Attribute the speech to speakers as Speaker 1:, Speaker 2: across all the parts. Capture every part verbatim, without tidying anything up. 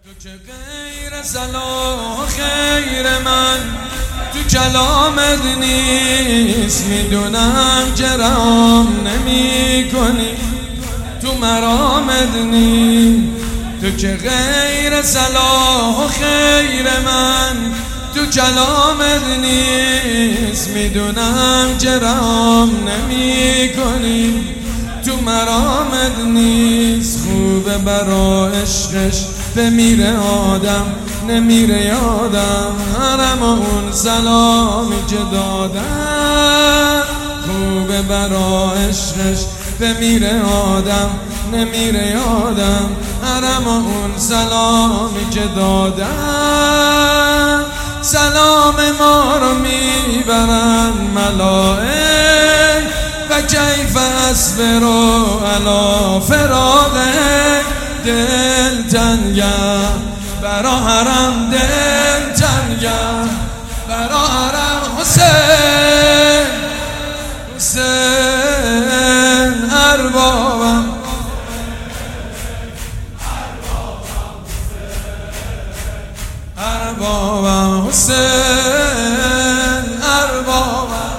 Speaker 1: تو که غیر صلاح و خیر من تو کلامت نیست، میدونم که رام نمی کنی تو مرامت نیست. تو که غیر صلاح و خیر من تو کلامت نیست، میدونم که رام نمی کنی تو مرامت نیست. خوبه برا عشقش بمیره آدم، نمیره یادم حرم و اون سلامی که دادم. خوبه برا عشقش بمیره آدم، نمیره یادم حرم و اون سلامی که دادم. سلام ما رو میبرن ملائک و کیف اصبرو علی فراقک. دل تنگم برا حرم، دل تنگم برا حرم حسین. حسین اربابم، اربابم حسین، اربابم.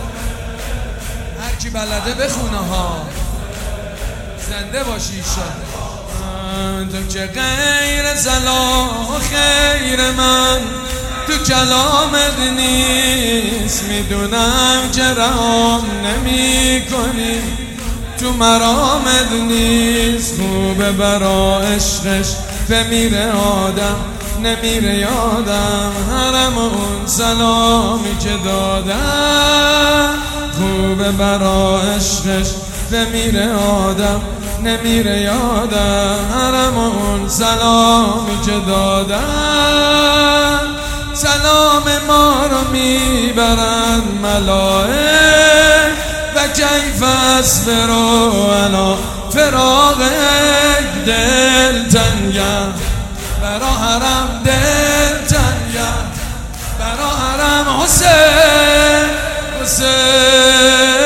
Speaker 1: هرکی بلده بخونه ها، زنده باشی ایشالله. تو که غیر صلاح و خیر من تو کلامت نیست، میدونم که رام نمی کنی تو مرامت نیست. خوبه برا عشقش بمیره آدم، نمیره یادم حرم اون سلامی که دادم. خوبه برا عشقش بمیره آدم، نمیره یادم حرم اون سلامی که دادم. سلام ما رو میبرن ملائک و کیف اصبرو علی فراقک. دل تنگم برا حرم، دل تنگم برا حرم حسین، حسین.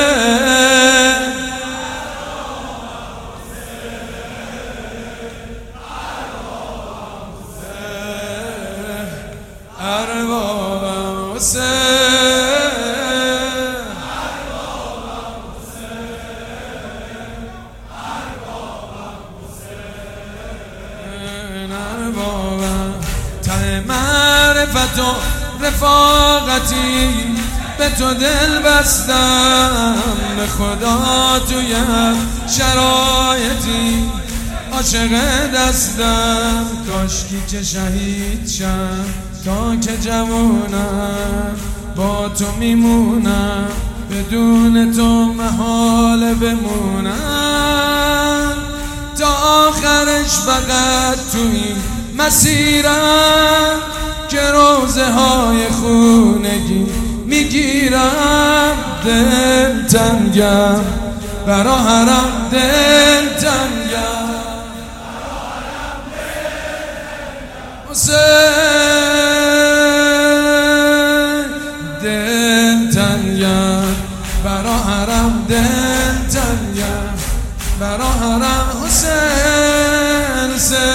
Speaker 1: اربابم حسین، اربابم حسین، اربابم. ته معرفت و رفاقتی به تو دل بستم، به خدا توی هر شرایطی عاشق دستم. کاشکی که شهید شم تا که جوونم، با تو میمونم بدون تو محال بمونم. تا آخرش فقط تو این مسیرم که روزه های خونگی میگیرم. دل تنگم برا حرم، دل تنگم حسین. دل تنگم برا حرم، دل تنگم برا حرم حسین، حسین.